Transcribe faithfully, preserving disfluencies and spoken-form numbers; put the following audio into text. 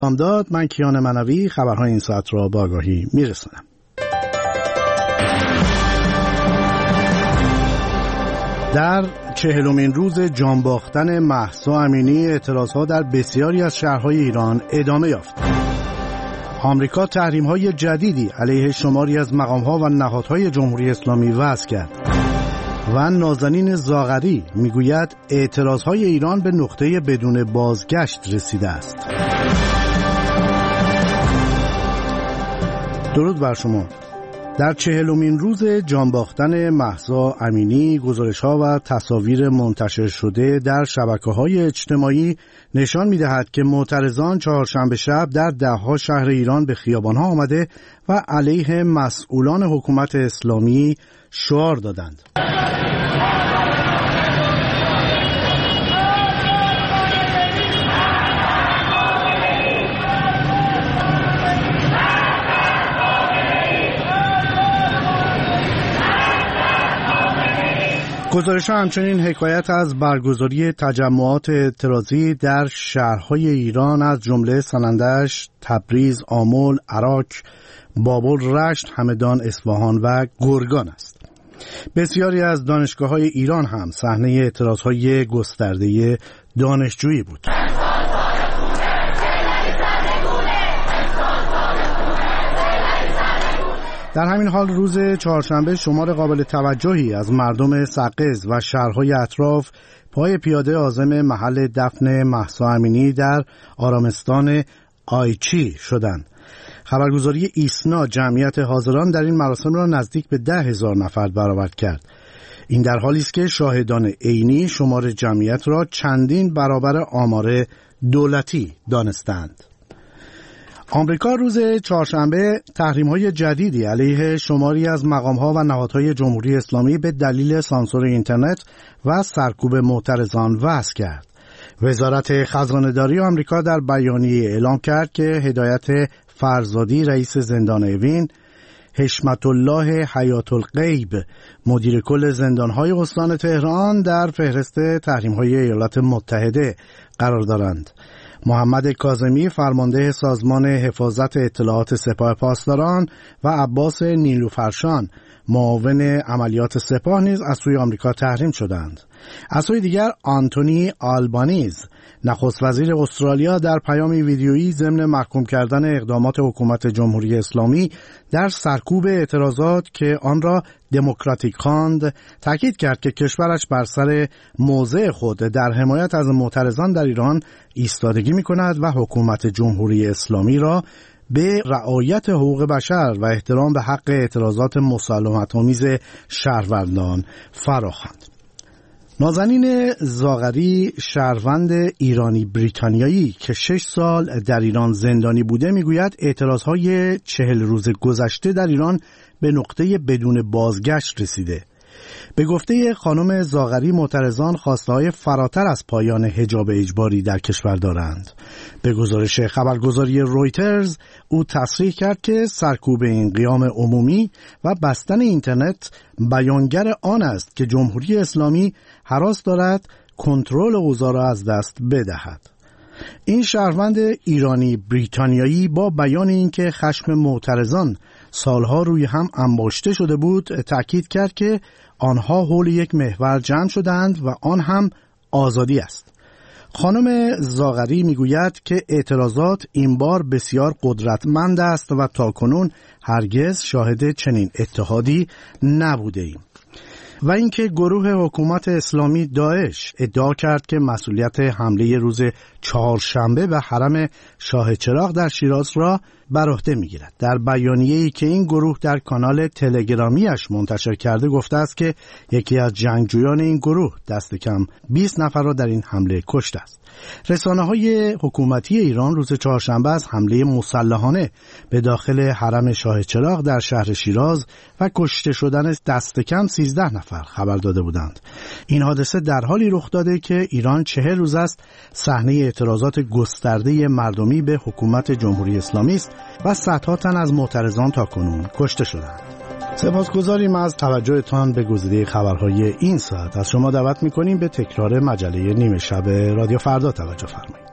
داد. من کیان منوی خبرهای این ساعت را با آگاهی میرسونم. در چهلمین روز جانباختن مهسا امینی اعتراضها در بسیاری از شهرهای ایران ادامه یافت. آمریکا تحریم‌های جدیدی علیه شماری از مقام‌ها و نهادهای جمهوری اسلامی وضع کرد و نازنین زاغری میگوید اعتراضهای ایران به نقطه بدون بازگشت رسیده است. درود بر شما. در چهلمین روز جانباختن مهسا امینی گزارش‌ها و تصاویر منتشر شده در شبکه‌های اجتماعی نشان می‌دهد که معترضان چهارشنبه شب در ده‌ها شهر ایران به خیابان‌ها آمده و علیه مسئولان حکومت اسلامی شعار دادند. گزارش‌ها همچنین حکایت از برگزاری تجمعات اعتراضی در شهرهای ایران از جمله سنندج، تبریز، آمل، عراق، بابل، رشت، همدان، اصفهان و گرگان است. بسیاری از دانشگاه‌های ایران هم صحنه اعتراض‌های گسترده دانشجویی بود. در همین حال روز چهارشنبه شمار قابل توجهی از مردم سقز و شهرهای اطراف پای پیاده عازم محل دفن مهسا امینی در آرامستان آیچی شدند. خبرگزاری ایسنا جمعیت حاضران در این مراسم را نزدیک به ده هزار نفر برآورد کرد. این در حالی است که شاهدان عینی شمار جمعیت را چندین برابر آمار دولتی دانستند. آمریکا روز چهارشنبه تحریم‌های جدیدی علیه شماری از مقام‌ها و نهادهای جمهوری اسلامی به دلیل سانسور اینترنت و سرکوب معترضان وضع کرد. وزارت خزانه‌داری آمریکا در بیانیه اعلام کرد که هدایت فرزادی رئیس زندان اوین، حشمت الله حیات الغیب مدیر کل زندان‌های استان تهران در فهرست تحریم‌های ایالات متحده قرار دارند. محمد کاظمی فرمانده سازمان حفاظت اطلاعات سپاه پاسداران و عباس نیلوفرشان معاون عملیات سپاه نیز از سوی آمریکا تحریم شدند. از سوی دیگر آنتونی آلبانیز نخست وزیر استرالیا در پیامی ویدیویی ضمن محکوم کردن اقدامات حکومت جمهوری اسلامی در سرکوب اعتراضات که آن را دموکراتیک خواند، تاکید کرد که کشورش بر سر موضع خود در حمایت از معترضان در ایران ایستادگی می‌کند و حکومت جمهوری اسلامی را به رعایت حقوق بشر و احترام به حق اعتراضات مسالمت‌آمیز شهروندان فراخواند. نازنین زاغری شهروند ایرانی بریتانیایی که شش سال در ایران زندانی بوده میگوید اعتراضهای چهل روز گذشته در ایران به نقطه بدون بازگشت رسیده. به گفته خانم زاغری معترضان خواسته‌های فراتر از پایان حجاب اجباری در کشور دارند. به گزارش خبرگزاری رویترز او تصریح کرد که سرکوب این قیام عمومی و بستن اینترنت بیانگر آن است که جمهوری اسلامی هراس دارد کنترل اوضاع را از دست بدهد. این شهروند ایرانی بریتانیایی با بیان اینکه خشم معترضان سالها روی هم انباشته شده بود تأکید کرد که آنها حول یک محور جمع شدند و آن هم آزادی است. خانم زاغری میگوید که اعتراضات این بار بسیار قدرتمند است و تاکنون هرگز شاهد چنین اتحادی نبوده ایم. و اینکه گروه حکومت اسلامی داعش ادعا کرد که مسئولیت حمله روز چهارشنبه به حرم شاه چراغ در شیراز را بر عهده می‌گیرد. در بیانیه‌ای که این گروه در کانال تلگرامیش منتشر کرده گفته است که یکی از جنگجویان این گروه دست کم بیست نفر را در این حمله کشته است. رسانه‌های حکومتی ایران روز چهارشنبه از حمله مسلحانه به داخل حرم شاه چراغ در شهر شیراز و کشته شدن دست کم سیزده نفر خبر داده بودند. این حادثه در حالی رخ داده که ایران چهل روز است صحنه اعتراضات گسترده مردمی به حکومت جمهوری اسلامی است و صدها تن از معترضان تاکنون کشته شدند. سپاسگزاریم از توجهتان به گزیده خبرهای این ساعت. از شما دعوت می‌کنیم به تکرار مجله نیمه شب رادیو فردا توجه فرمایید.